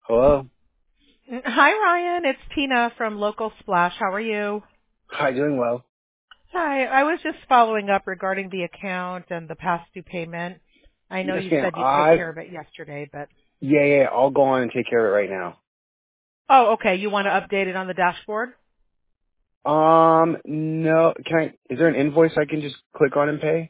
Hello. Hi, Ryan. It's Tina from Local Splash. How are you? Hi, doing well. Hi. I was just following up regarding the account and the past due payment. I know Yes, you ma'am. said you'd take care of it yesterday, but Yeah. I'll go on and take care of it right now. oh, okay. You want to update it on the dashboard? No. Is there an invoice I can just click on and pay?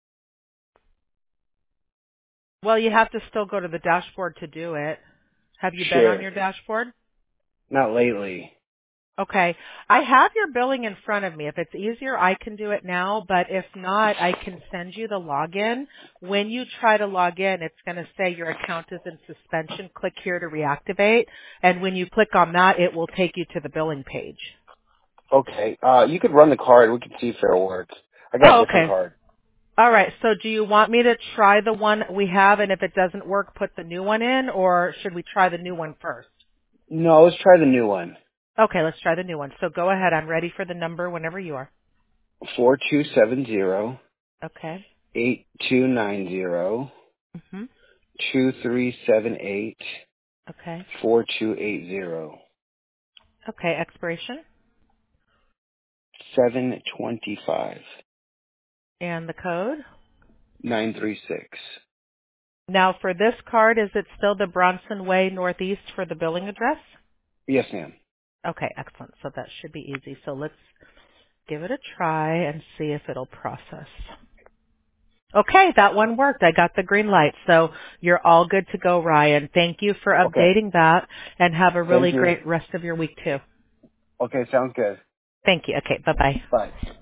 Well, you have to still go to the dashboard to do it. Have you been on Sure. your dashboard? Not lately. Okay. I have your billing in front of me. If it's easier, I can do it now, but if not, I can send you the login. When you try to log in, it's going to say your account is in suspension. Click here to reactivate. And when you click on that, it will take you to the billing page. Okay. You could run the card. We can see if it'll work. I got Oh, a different okay. card. All right. So do you want me to try the one we have, and if it doesn't work, put the new one in, or should we try the new one first? No, let's try the new one. Okay, let's try the new one. So go ahead. I'm ready for the number whenever you are. 4270 Okay. 8290 Mhm. 2378 Okay. 4280 Okay, expiration 725 and the code. 936. Now for this card, is it still the Bronson Way Northeast for the billing address? Yes, ma'am. Okay, excellent. So that should be easy. So let's give it a try and see if it'll process. Okay, that one worked. I got the green light. So you're all good to go, Ryan. Thank you for Okay. updating that and have a Thank really you. great rest of your week too. Okay, sounds good. Thank you. Okay, bye-bye. Bye.